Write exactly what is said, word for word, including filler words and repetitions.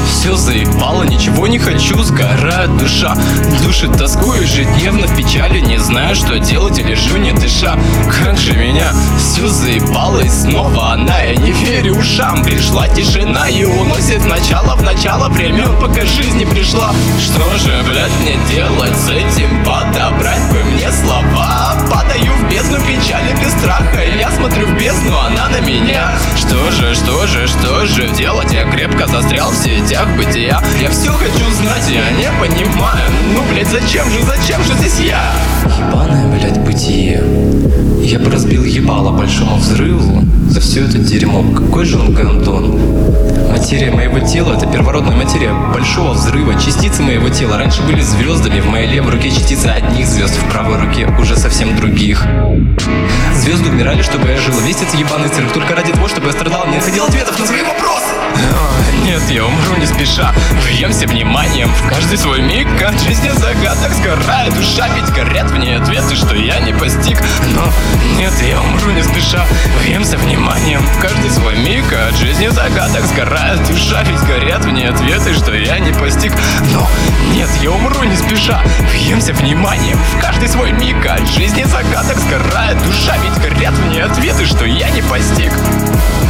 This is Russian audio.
все заебало, ничего не хочу, сгорает душа. Душит тоску ежедневно в печали, не знаю, что делать, и лежу не дыша. Как же меня все заебало, и снова она, я не верю ушам. Пришла тишина и уносит начало в начало времен, пока жизнь не пришла. Что же, блядь, мне делать с этим? Подобрать бы мне слова. Падаю в бездну печали без страха, я смотрю в бездну, она на меня. Что же, что же, что же делать? Я крепко застрял в сетях бытия. Я все хочу знать, я не понимаю. Ну, блядь, зачем же, зачем же здесь я? Ебаное, блядь, бытие. Я бы разбил ебало большому взрыву за все это дерьмо. Какой же он гандон. Материя моего тела — это первородная материя большого взрыва. Частицы моего тела раньше были звездами. В моей левой руке частицы одних звезд, в правой руке уже совсем других. Звезды умирали, чтобы я жил. Весь этот ебаный цирк только ради того, чтобы я страдал, не находил ответов на свои вопросы. О, нет, я умру не спеша. Въемся вниманием в каждый свой миг. От жизни загадок сгорает душа, ведь горят в ней ответы, что я не постиг. Но нет, я умру не спеша. Въемся вниманием в каждый свой миг. От жизни загадок сгорает душа, ведь горят в ней ответы, что я не постиг. Но нет, я умру не спеша. Въемся вниманием в каждый свой миг. От жизни загадок сгорает душа, ведь горят в ней ответы, что я не постиг.